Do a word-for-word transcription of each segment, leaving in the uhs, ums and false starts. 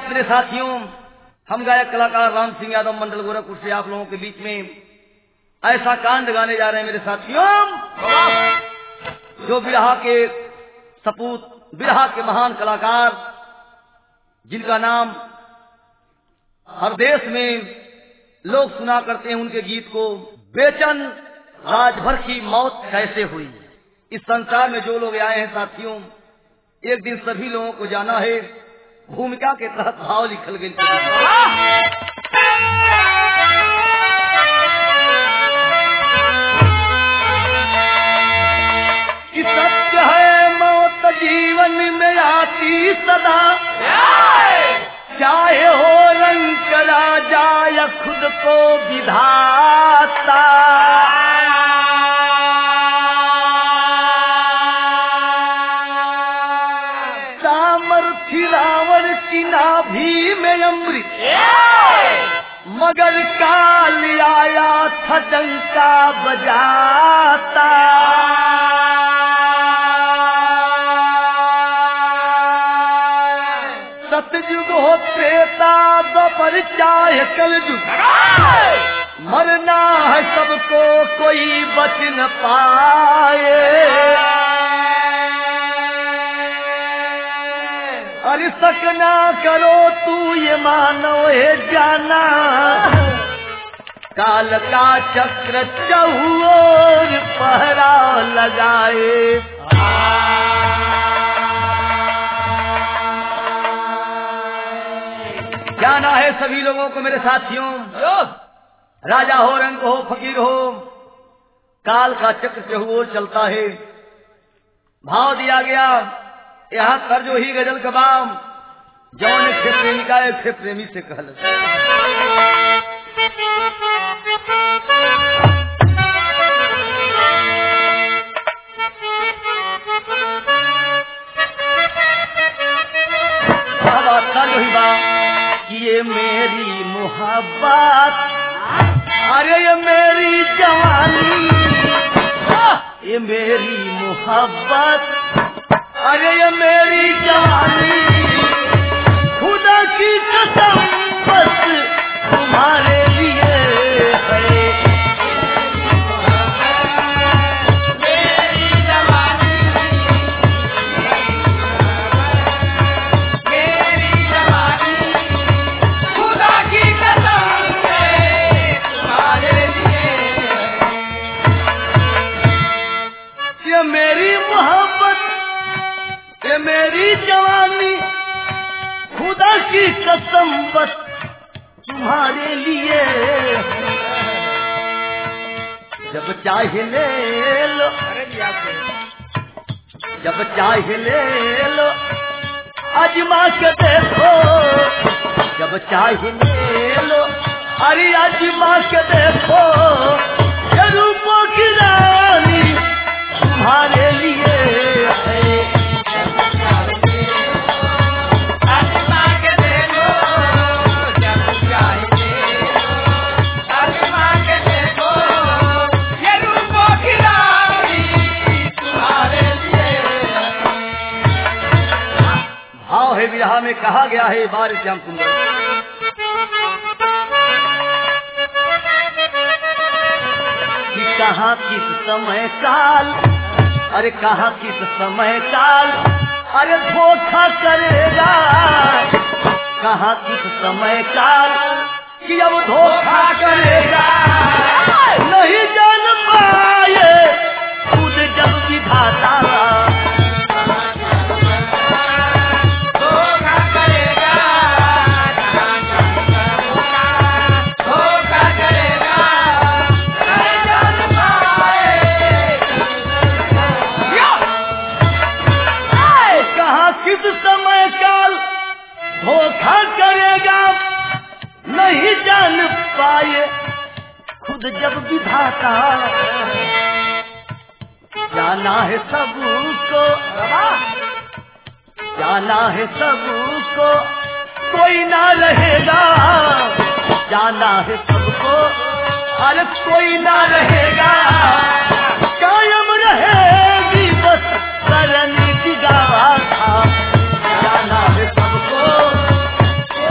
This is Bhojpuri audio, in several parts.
आप मेरे साथियों, हम गायक कलाकार राम सिंह यादव मंडल गोरखपुर से आप लोगों के बीच में ऐसा कांड गाने जा रहे हैं मेरे साथियों, जो बिरहा के सपूत, बिरहा के महान कलाकार, जिनका नाम हर देश में लोग सुना करते हैं उनके गीत को। बेचन राजभर की मौत कैसे हुई। इस संसार में जो लोग आए हैं साथियों, एक दिन सभी लोगों को जाना है। भूमिका के तहत भाव लिखल गई। कि सत्य है मौत जीवन में आती सदा, चाहे हो रंग राजा या खुद को विधाता। सामर्थ्य रावण की नाभि में अमृत, मगर काल आया था डंका बजाता। सतयुग हो त्रेता द्वापर चाहे कलयुग, मरना है सबको कोई बच न पाए। अरे सकना करो तू ये मानो है जाना, काल का चक्र चहुओर पहरा लगाए। जाना है सभी लोगों को मेरे साथियों, राजा हो, रंग हो, फकीर हो, काल का चक्र चहुओर चलता है। भाव दिया गया यहाँ तर्जो ही गजल कबाम, जौन थे प्रेमिका थे प्रेमी से कहल। तर्जो ही बा ये मेरी मोहब्बत, अरे ये मेरी जवानी, ये मेरी मोहब्बत, अरे ये मेरी जवानी, खुदा की कसम बस तुम्हारे लिए है। मेरी जवानी, मेरी जवानी, खुदा की कसम है तुम्हारे लिए। ये मेरी मोहब्बत, ये मेरी जवानी, खुदा की कसम बस तुम्हारे लिए। जब चाहे ले लो, जब चाहे ले लो, आजमा के देखो। जब चाहे ले लो, अरे आजमा के देखो। ये रूपों की रानी तुम्हारे लिए है। विरहा में कहा गया है बार श्याम सुंदर, कि कहाँ किस समय काल, अरे कहाँ किस समय काल, अरे धोखा करेगा। कहाँ किस समय काल कि अब धोखा करेगा। नहीं जान पाए खुद जब विधाता, धोखा करेगा। नहीं जान पाए खुद जब विधाता। जाना है सबको, जाना है सबको, कोई ना रहेगा। जाना है सबको, अरे कोई ना रहेगा। कायम रहेगी बस करनी की गाथा। जाना है सबको,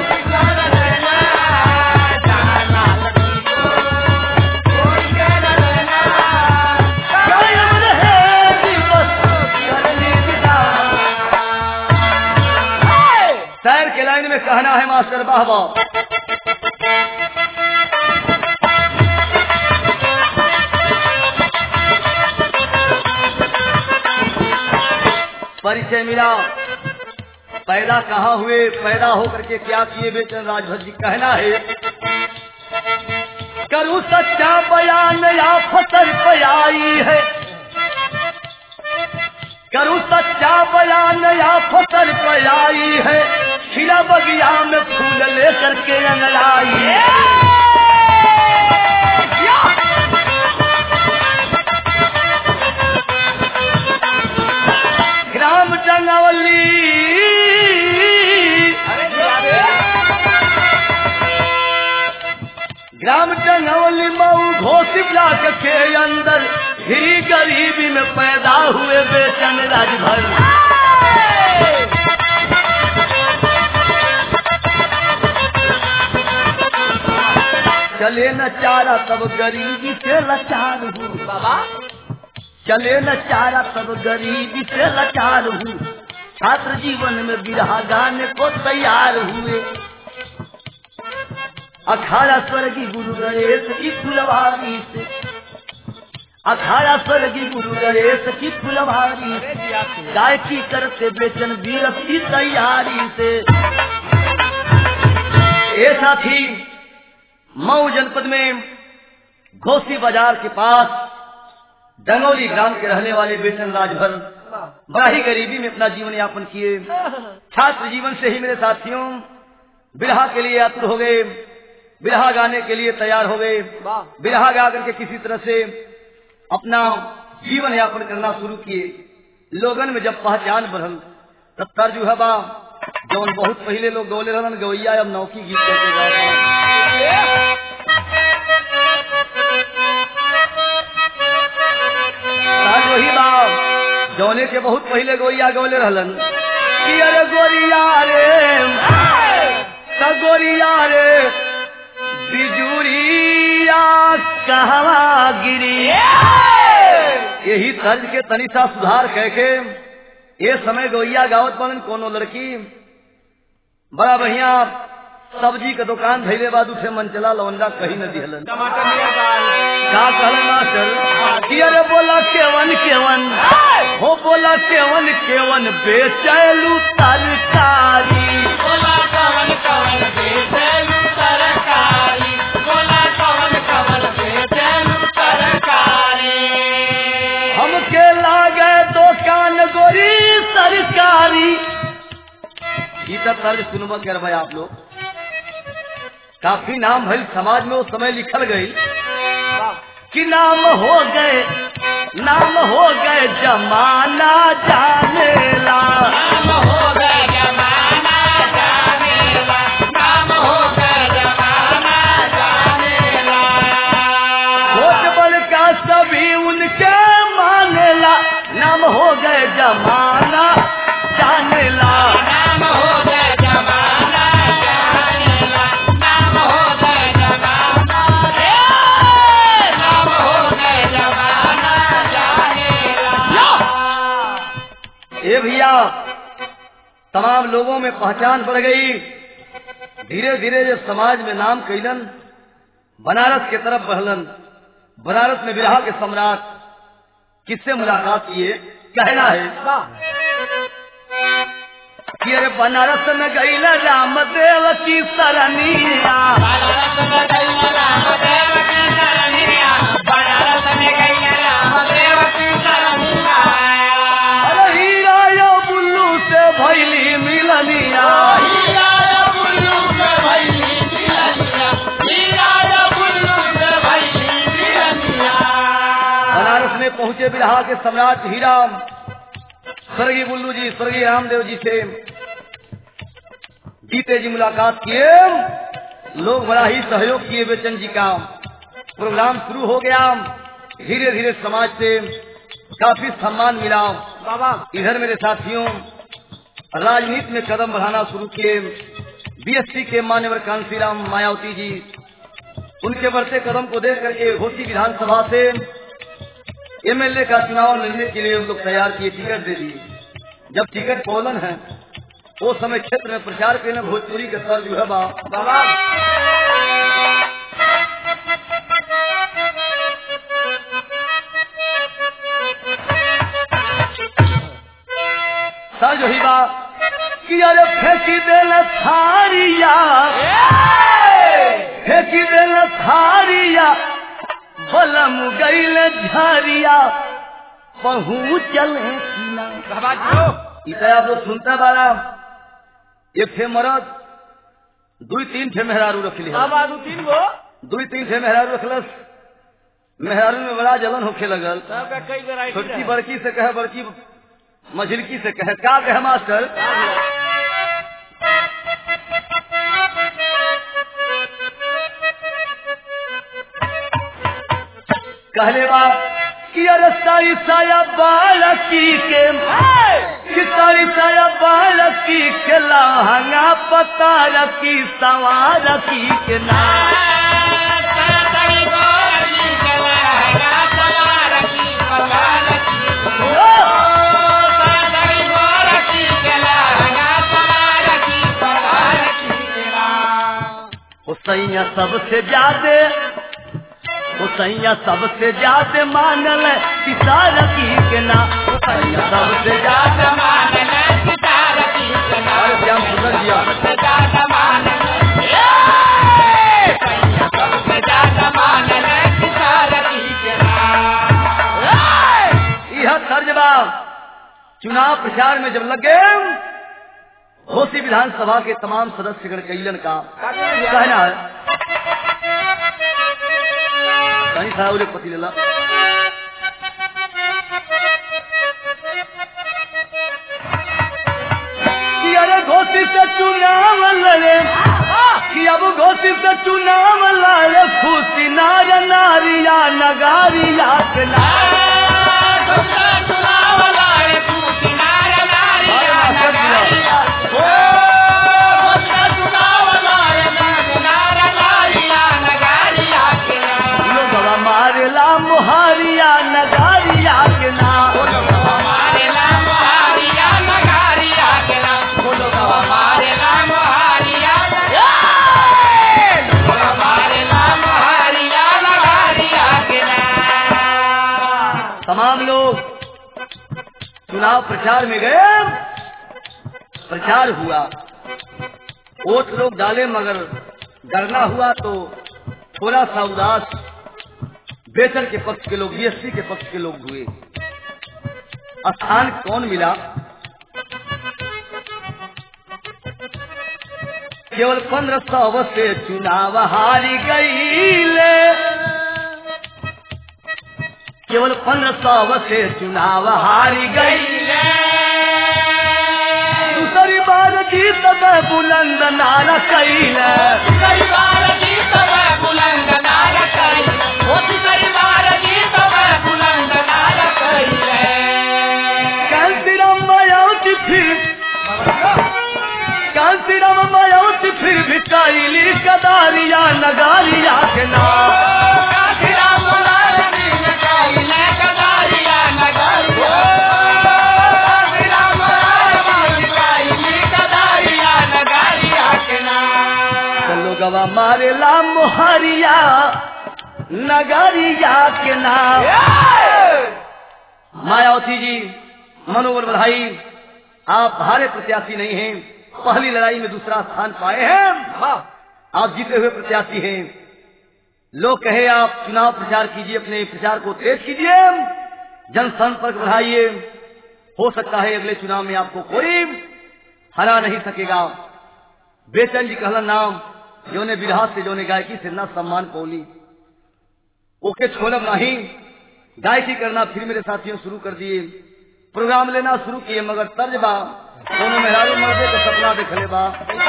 कहना है मास्टर बाबा। परिचय मिला, पैदा कहाँ हुए, पैदा होकर के क्या किए बेचन राजभर जी। कहना है करूँ सच्चा बयान या फसल पे आई है, करूँ सच्चा बयान या फसल पे आई है, खिला बगिया में फूल लेकर के अंगड़ाई है। ग्राम जंगवली, ग्राम जंगवली मऊ घोसी ब्लॉक के अंदर ही गरीबी में पैदा हुए बेचन राजभर। चले न चारा तब गरीबी से लाचार हूँ बाबा, चले न चारा तब गरीबी से लाचार हूँ, छात्र जीवन में बिरहा गाने को तैयार हुए। अखाड़ा स्वर्गीय गुरु गणेश की फुलवारी से, अखाड़ा स्वर्गीय गुरु गणेश की फुलवारी से, गायकी करते बेचन बीरस की तैयारी से। ये साथी मऊ जनपद में घोसी बाजार के पास डंगौली ग्राम के रहने वाले बेचन राजभर बड़ा ही गरीबी में अपना जीवन यापन किए। छात्र जीवन से ही मेरे साथियों बिरहा के लिए आतुर हो गए, बिरहा गाने के लिए तैयार हो गए, बिरहा गा करके किसी तरह से अपना जीवन यापन करना शुरू किए। लोगन में जब पहचान बढ़ल तब तर्जु है बा जौन बहुत पहले लोग गौले रहन गवैया अब नौकी गीत कहते गा। वही बात जौने के बहुत पहले गोरिया गौले रहलन कि अरे गोरिया रे गोरिया रे बिजुरिया कहवा गिरी। यही तर्ज के तनी सा सुधार कह के ये समय गोरिया गावत बनन कोनो लड़की बड़ा बढ़िया सब्जी का दुकान धैले बाद उठे मन चला लौंडा कहीं न दिहलन। टमाटर लिया दाल का कहलन मास्टर अरे बोला केवन केवन हो बोला केवन केवन बेचैलू तरकारी, बोला कवन कवन बेचैलू तरकारी, बोला कवन कवन बेचैलू तरकारी। हमके लागे दुकान गोरी सरकारी। गीता तर्ज सुनवा कर भाई आप लोग काफी नाम है समाज में उस समय लिखल गई कि नाम हो गए नाम हो गए जमाना जानेला, नाम हो गए जमाना जानेला, नाम हो गए जमाना जानेला। छोट बड़का सभी उनके मानेला, नाम हो गए जमाना जानेला। नाम हो गए जमाना जानेला, नाम हो गए जमाना, नाम हो गए जमाना जानेला। ए भैया तमाम लोगों में पहचान बढ़ गई। धीरे धीरे जब समाज में नाम कैलन बनारस के तरफ बढ़लन। बनारस में बिरहा के सम्राट किससे मुलाकात किए कहना है कि अरे बनारस में गईल रामदेव की सरनिया, बनारस में गईल रामदेव की सरनिया, बनारस में गईल रामदेव की सरनिया। अरे हीरा यो बुल्लू से भैली मिलनिया, हीरा यो बुल्लू से भैली मिलनिया, हीरा यो बुल्लू से भैली मिलनिया। बनारस में पहुंचे बिरहा के सम्राट हीरा स्वर्गीय बुल्लू जी स्वर्गीय रामदेव जी से जीते जी मुलाकात किए। लोग बड़ा ही सहयोग किए बेचन जी का। प्रोग्राम शुरू हो गया। धीरे धीरे समाज से काफी सम्मान मिला। बाबा इधर मेरे साथियों राजनीति में कदम बढ़ाना शुरू किए। बीएसपी के मान्यवर कांसीराम मायावती जी उनके बढ़ते कदम को देख करके घोसी विधानसभा से एमएलए का चुनाव लड़ने के लिए उन लोग तैयार किए, टिकट दे दिए। जब टिकट पोलन है वो समय क्षेत्र में प्रचार के न भोजपुरी के सर जो है बा बाबा सर जो ही बा कि अरे फेंकी देला थारिया फेंकी देला थारिया भला मुगैल झारिया पहुँचल इसे आप लोग सुनता बारा एक थे मरद दुई तीन थे मेहरारू रख लिया तीन गो दुई तीन थे मेहरारू रखलस मेहरारू में बड़ा जलन होखे लगल छोटकी बड़की से कहे बड़की मझिलकी से कहे क्या कहे मास्टर कहले बा कि अरे साई साया बालकी के कि साई साया बालकी के लहंगा पता रखी सवार की के नाम सैया सबसे ज्यादा वो सैया सबसे ज्यादा मानल किसार की के ना सैया सबसे ज्यादा मानल किसार की के ना क्या सुंदर दिया सबसे ज्यादा मानल सैया सबसे ज्यादा मानल किसार की के ना यह तर्जबा चुनाव प्रचार में जब लगे घोसी विधानसभा के तमाम सदस्यगण कैलन का कहना है कहीं था उरे पति लेला कि अरे घोसी से चुनाव लड़े कि अब घोसी से चुनाव लड़े खुशी नार नारिया नगारिया के चुनाव लड़े खुशी नार नारिया नगारिया मारेला मुहारिया नगारिया के नाम मारेला मुहारिया नगारिया के नाम बोलो बाबा मारेला मुहारिया मारेला मुहारिया नगारिया के नाम। तमाम लोग चुनाव प्रचार में गए, प्रचार हुआ, वोट लोग डाले, मगर डरना हुआ तो थोड़ा सा उदास बेचन के पक्ष के लोग, बीएसपी के पक्ष के लोग हुए। स्थान कौन मिला? केवल पंद्रह सौ से चुनाव हारी गई, केवल पंद्रह सौ से चुनाव हारी गई। दूसरी बार जीत में बुलंद नारा कैल, दूसरी बार जीत में बुलंद नारा कैल, दूसरी बार जीत में बुलंद नारा कैल। कांसीराम मायावती फिर, कांसीराम मायावती फिर भी कैली कदारिया नगारिया के नाम। कांसीराम मायावती ने कैले कदारिया नगारिया, कांसीराम मायावती कैली कदारिया नगारिया के नाम। चलो गवा मारेला मुहारिया नगारिया के नाम। मायावती जी मनोबल बधाई, आप हारे प्रत्याशी नहीं हैं, पहली लड़ाई में दूसरा स्थान पाए हैं, आप जीते हुए प्रत्याशी हैं। लोग कहे आप चुनाव प्रचार कीजिए, अपने प्रचार को तेज कीजिए, जनसंपर्क बढ़ाइए, हो सकता है अगले चुनाव में आपको कोई हरा नहीं सकेगा। बेचन जी कहला नाम, जो ने विरहा से, जो ने गायकी से ना सम्मान पौली, ओके छोड़ब नहीं, गायकी करना फिर मेरे साथियों शुरू कर दिए, प्रोग्राम लेना शुरू किए, मगर तर्जबा दोनों मेहरारू मर्दे का सपना देखले बा।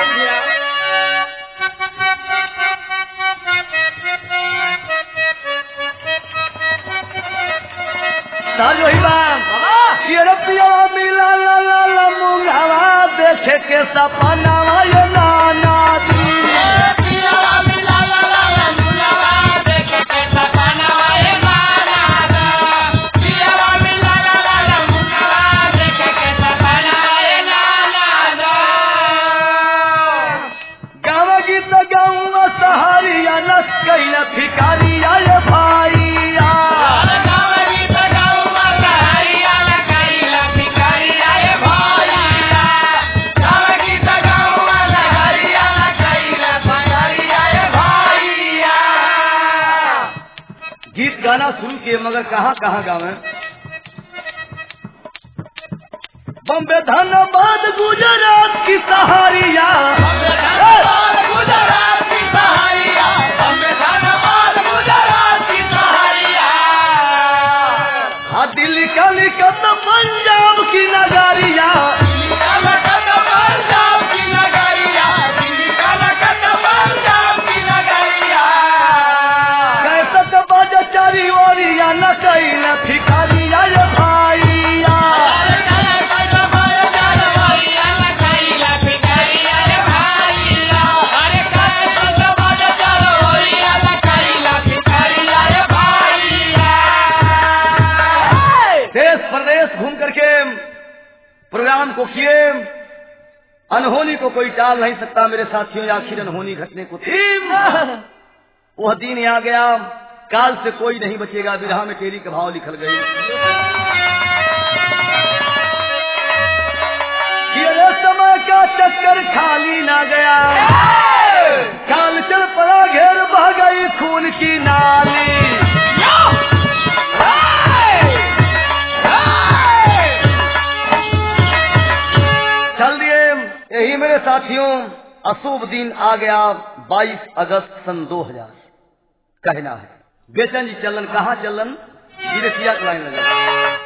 साजो ही बात ये रबिया मिला ला ला ला मुंगावा देखे के सपना ये नाना दी। गीत गाना शुरू किए मगर कहाँ कहाँ गावे। बम्बे धनबाद गुजरात की सहारिया, गुजरात की सहारिया, बम्बे धनबाद गुजरात की सहारिया। हाँ दिल्ली कलिकत पंजाब की नगरिया, कलकत्ता पंजाब की नगरिया, दिल्ली कलकत्ता पंजाब की नगरिया। कैसे बाजा चारी ओरिया न कई न भिखारिया ये भाइया। देश प्रदेश घूम करके प्रोग्राम को किए, अनहोनी को कोई टाल नहीं सकता मेरे साथियों, आखिर अनहोनी घटने को थी। वह दिन आ गया, काल से कोई नहीं बचेगा, विरहा में तेरी का भाव लिखल गई। ये समय का चक्कर खाली ना गया, काल चल पड़ा घेर बह गई खून की नाली। चल दिए यही मेरे साथियों, अशुभ दिन आ गया बाईस अगस्त सन दो हजार। कहना है बेचन जी चलन कहाँ चलन, गिरसिया लाइन लगा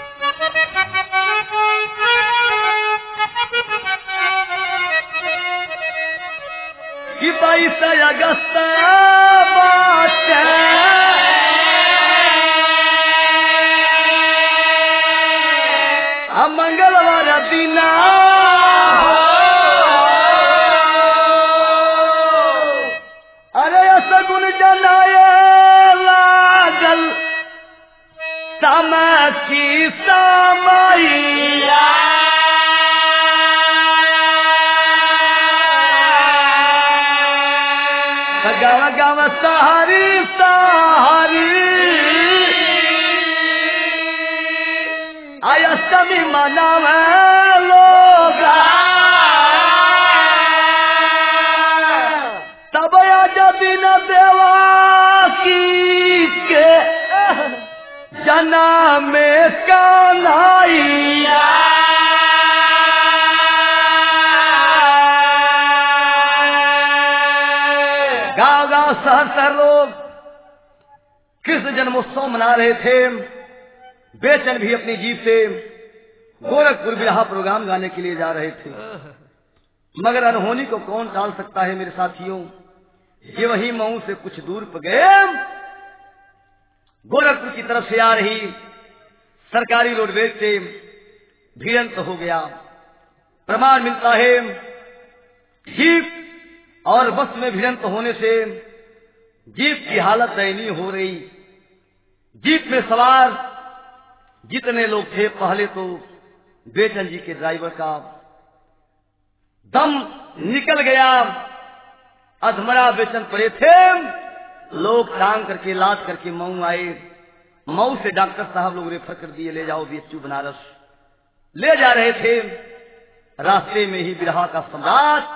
कि बाईस अगस्त मंगलवार दिन अरे सगुन जनाए लागल समय की समैया। गाँव गाँव सहारी सहारी अष्टमी मनावे लोग, तब आज दिन देवाकी के जना में कन्हैया। गाँव गाँव शहर शहर लोग कृष्ण जन्मोत्सव मना रहे थे। बेचन भी अपनी जीप से गोरखपुर बिरहा प्रोग्राम गाने के लिए जा रहे थे, मगर अनहोनी को कौन टाल सकता है मेरे साथियों। ये वही मऊ से कुछ दूर पर गए, गोरखपुर की तरफ से आ रही सरकारी रोडवेज से भिड़ंत हो गया। प्रमाण मिलता है जीप और बस में भिड़ंत होने से जीप की हालत दयनीय हो रही। जीप में सवार जितने लोग थे, पहले तो बेचन जी के ड्राइवर का दम निकल गया, अधमरा बेचन पड़े थे। लोग टांग करके लाद करके मऊ आए। मऊ से डॉक्टर साहब लोग रेफर कर दिए, ले जाओ बीएचयू बनारस। ले जा रहे थे, रास्ते में ही बिरहा का सम्राट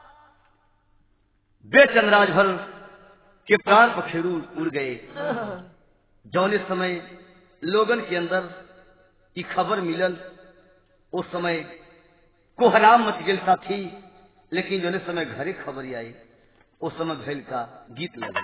बेचन राजभर के प्राण पखेरु उड़ गए। जौने समय लोगन के अंदर की खबर मिलल, उस समय कोहराम मच गई साथी, लेकिन जौने समय घरे खबर आई उस समय भैल का गीत लगे।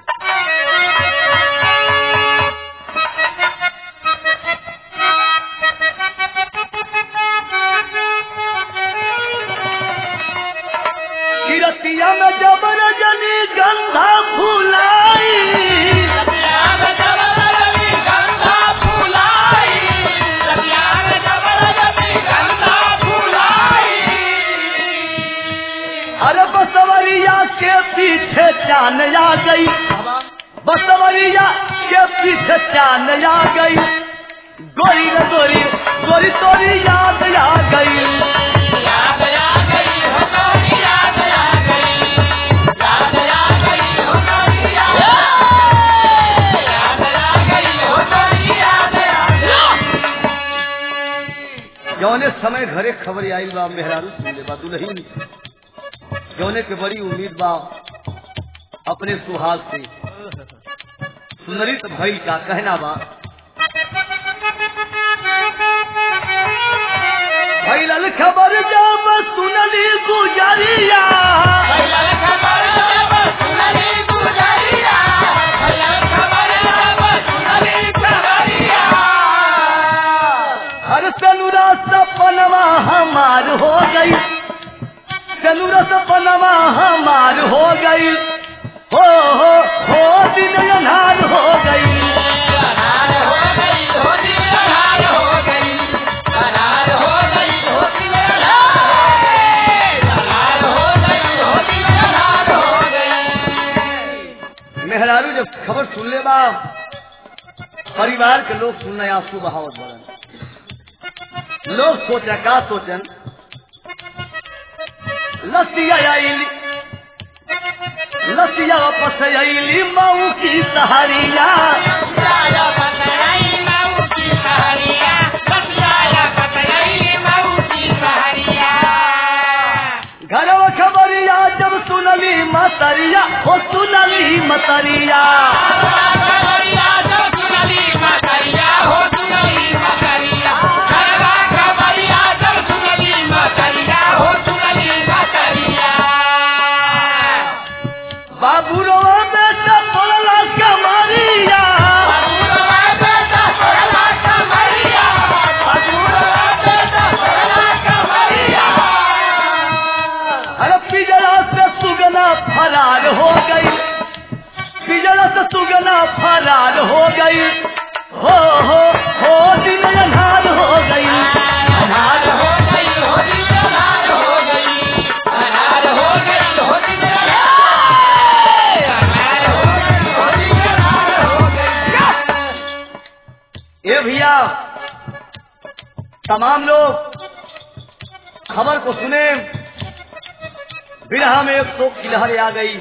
किरतिया में जबर जनी गंधा फुलाई, अरे बसवरिया के पीछे चान आ गई, बसवरिया के पीछे चान आ गई। गोरी रे गोरी गोरी तोरी याद आ गई, याद आ गई हो गोरी, याद आ गई, याद आ गई हो गोरी, याद आ गई हो गोरी, याद आ गई। जौने समय घरे खबर आई बा मेहरारू सुन ले बा दुल्हन, जौने के बड़ी उम्मीद बा अपने सुहाग से, सुनरित भइल का कहना बा भइल खबर जब सुनली गुजरिया भइल खबर जब सुनली गुजरिया भइल खबर जब सुनली गुजरिया हर तनुरा सपनवा हमार हो गई तनुरा सपनवा हमार हो गई हो हो हो दिन अनहार हो गई अनार हो गई हो दिन अनार हो गई अनार हो गई हो दिन अनार हो गई हो दिन अनार हो गई। मेहरारू जब खबर सुन ले बा परिवार के लोग सुनने आंसू बहावत बड़न लोग सोचा का सोचन लसिया आईली लसिया वापस आईली मऊ की सहारिया लसिया पतई मऊ की सहारिया लसिया पतई मऊ की सहारिया घरवा खबरिया जब सुनली मतरिया हो सुनली मतरिया खबरिया जब सुनली मतरिया हो सुनली मतरिया घरवा खबरिया जब सुनली मतरिया हो सुनली मतरिया बाबू रो बेटा बोला कमरिया बाबू रो बेटा बोला कमरिया बाबू रो बेटा बोला कमरिया अरे पिजड़ा से सुगना फरार हो गई पिजड़ा से सुगना फरार हो गई हो हो हो दिन अनहार हो गई अनार हो गई हो दिन अनार हो गई अनार हो गई हो दिन अनार हो गई हो दिन अनार हो गई। ए भैया तमाम लोग खबर को सुने बिरहा में एक शोक की लहर आ गई।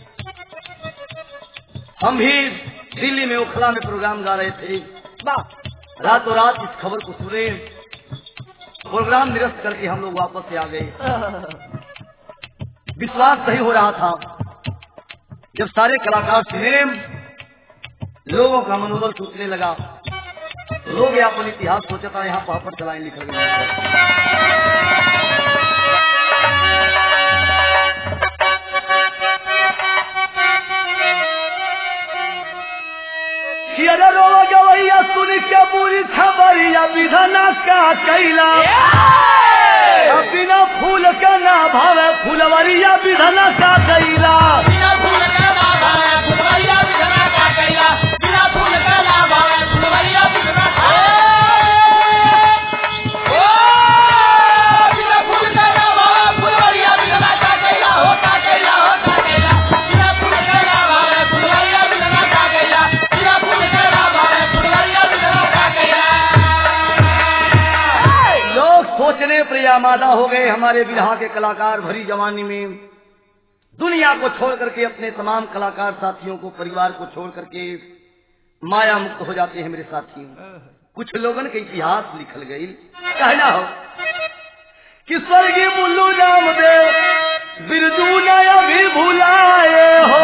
हम भी दिल्ली में ओखला में प्रोग्राम गा रहे थे रातों रात इस खबर को सुने प्रोग्राम निरस्त करके हम लोग वापस से आ गए। विश्वास नहीं हो रहा था जब सारे कलाकार सुने लोगों का मनोबल टूटने लगा। लोग अपन इतिहास सोचा था यहाँ पापड़ चलाएं लिखा गया गवैया सुन के बुरी खबरिया विधना का कैला बिना फूल का ना भावे फुलवरिया विधना का कैला बिना फूल का ना भावे फुलवरिया विधना का कैला बिना फूल का ना भावे फुलवरिया विधना का ओ बिना फूल का ना भावे फुलवरिया विधना का कैला हो का कैला हो का कैला बिना फूल का ना भावे फुलवरिया विधना का कैला बिना फूल का ना भावे फुलवरिया विधना का कैला। लोग सोचने पर आमादा हो गए हमारे बिरहा के कलाकार भरी जवानी में दुनिया को छोड़ करके अपने तमाम कलाकार साथियों को परिवार को छोड़ करके माया मुक्त हो जाते हैं मेरे साथियों। कुछ लोगों के इतिहास लिखल गई कहना हो कि स्वर्गीय मुल्लू रामदेव बिरजू नया भी भुलाए हो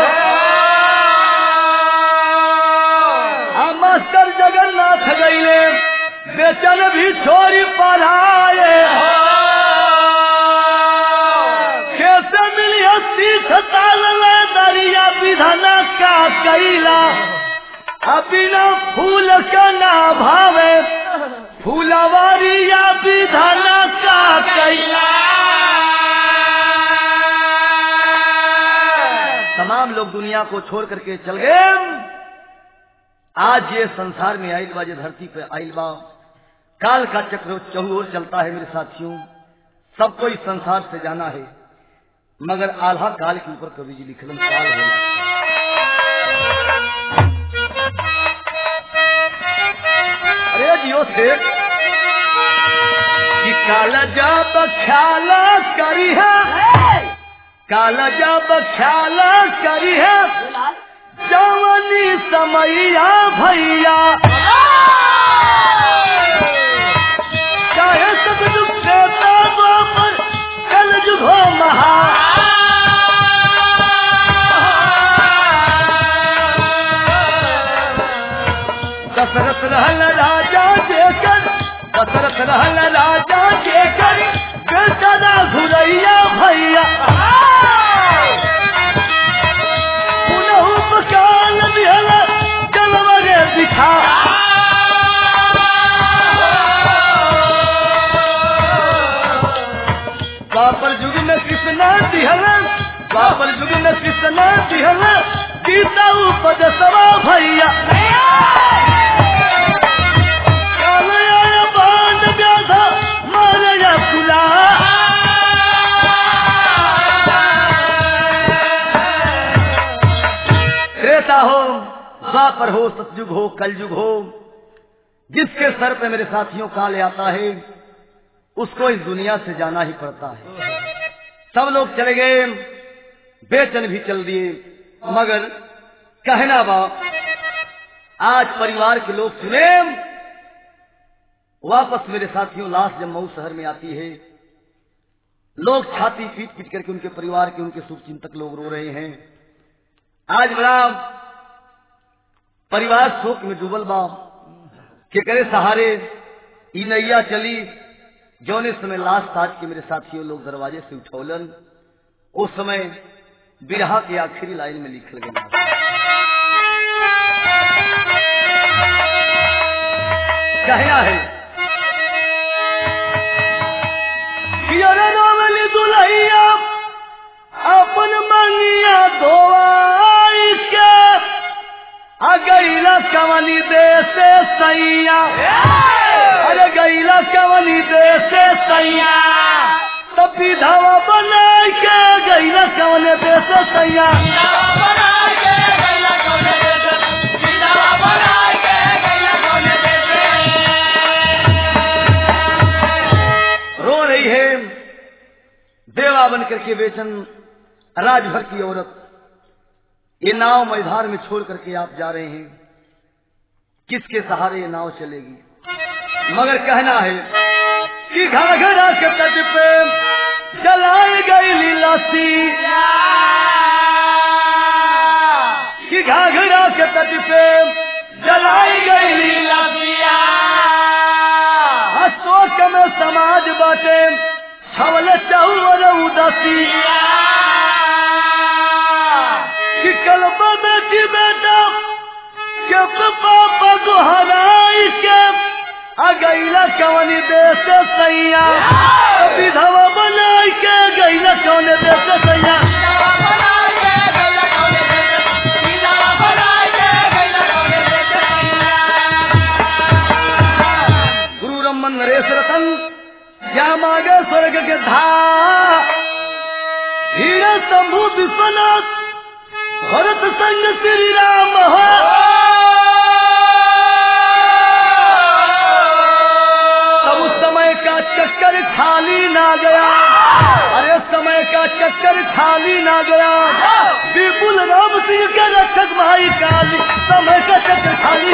मास्टर जगन्नाथ गईले बेचन भी छोड़ी पढ़ाए हो कैसे मिली तीस ताल दरिया विधना का कैला बिना फूल का ना भावे फूलवरिया विधना का कैला। तमाम लोग दुनिया को छोड़ करके चल गए। आज ये संसार में आइल बा, ये धरती पे आइल बा, काल का चक्र चहु ओर चलता है मेरे साथियों। सबको इस संसार से जाना है मगर आल्हा काल के ऊपर कवि जी लिखलन काल होना। अरे जियो से कि काल जब ख्याल करी है काल जब ख्याल करी है जवानी समैया भैया चाहे सब दुख से पर कल जुगो महा दशरथ रहल राजा जेकर दशरथ रहल राजा जेकर बेचारा घुरैया भैया पुनः पकाल दिहल जलवरे दिखा द्वापर युग में कृष्णा दिहल द्वापर युग में कृष्णा दिहल गीता उपद सवा भैया काल आया बाण व्याधा मारया फुला त्रेता हो द्वापर हो सतयुग हो कलयुग हो जिसके सर पे मेरे साथियों काल आता है उसको इस दुनिया से जाना ही पड़ता है। सब लोग चले गए, बेचैन भी चल दिए, मगर कहना बाप आज परिवार के लोग सुने। वापस मेरे साथियों लाश जब मऊ शहर में आती है, लोग छाती पीट पीट करके उनके परिवार के उनके शुभ चिंतक लोग रो रहे हैं। आज बड़ा परिवार शोक में डूबल बा के करे सहारे ई नैया चली जौने समय लाश ताज के मेरे साथियों लोग दरवाजे से उठौलन। उस समय बिरहा की आखिरी लाइन में लिखल गया, कहना है दुल्हैया अपन मनिया धोवाई के आ गईला कवनी देश सैया, अरे गईला कवनी देश सैया तब विधवा बना के गईला कवने देश सैया। रो रही है देवा बन करके बेचन राजभर की औरत। ये नाव मैदान में छोड़ करके आप जा रहे हैं, किसके सहारे ये नाव चलेगी? मगर कहना है कि घाघरा के तट पे जलाई गई लीलासी, कि घाघरा के तट पे जलाई गई लीलासिया। अशोक में समाज बाटे छवल चौर उदासिया, कि कलबा बेटी बेटा के पापा को हराई के आ गईला कवनी देश सैया, विधवा बनाई के गईला कवनी देश सैया। गुरु रमन नरेश रतन क्या मांगे स्वर्ग के धा, हीरा शंभु विश्वनाथ भरत संग श्री राम हो। तब उस समय का चक्कर खाली ना गया, अरे समय का चक्कर खाली ना गया। विपुल राम सिंह के रक्षक भाई काली, समय का चक्कर खाली